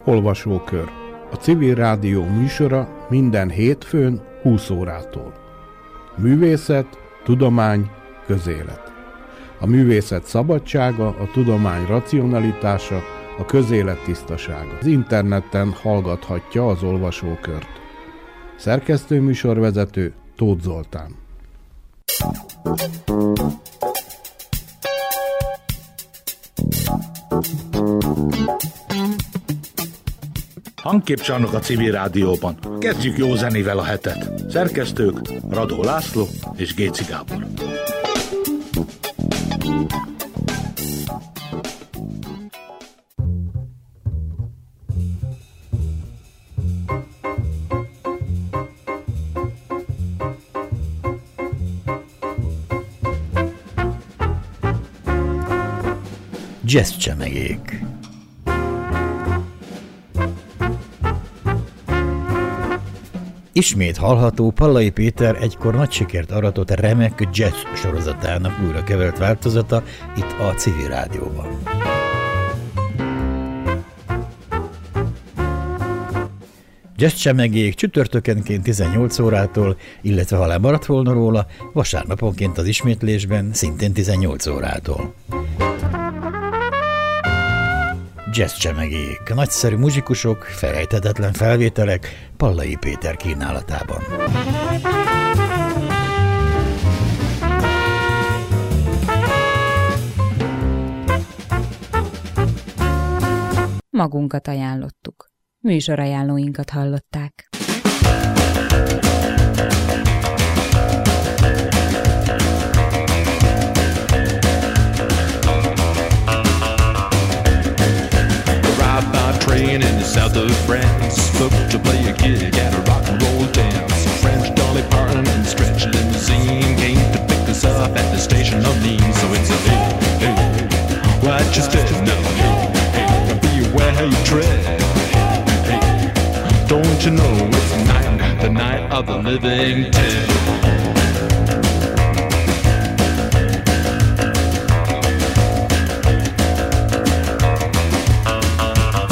Olvasókör. A Civil Rádió műsora minden hétfőn 20 órától. Művészet, tudomány, közélet. A művészet szabadsága, a tudomány racionalitása, a közélet tisztasága. Az interneten hallgathatja az olvasókört. Szerkesztőműsorvezető Tóth Zoltán. Hangképcsarnok a Civil Rádióban. Kezdjük jó zenével a hetet. Szerkesztők Radó László és Géci Gábor. Jazz csemegék. Ismét hallható Pallai Péter egykor nagy sikert aratott remek jazz sorozatának újra kevert változata itt a Civil Rádióban. Jazz csemegék csütörtökenként 18 órától, illetve ha lemaradt volna róla, vasárnaponként az ismétlésben szintén 18 órától. Jazz csemegék, nagyszerű muzsikusok, felejthetetlen felvételek Pallai Péter kínálatában. Magunkat ajánlottuk. Műsorajánlóinkat hallották. Train in the south of France, booked to play a gig at a rock and roll dance. French Dolly Parton and Stretch Limousine came to pick us up at the station of Nice. So it's a hey, hey, watch your step now, hey, be aware how you tread. Hey, don't you know it's the night of the living dead.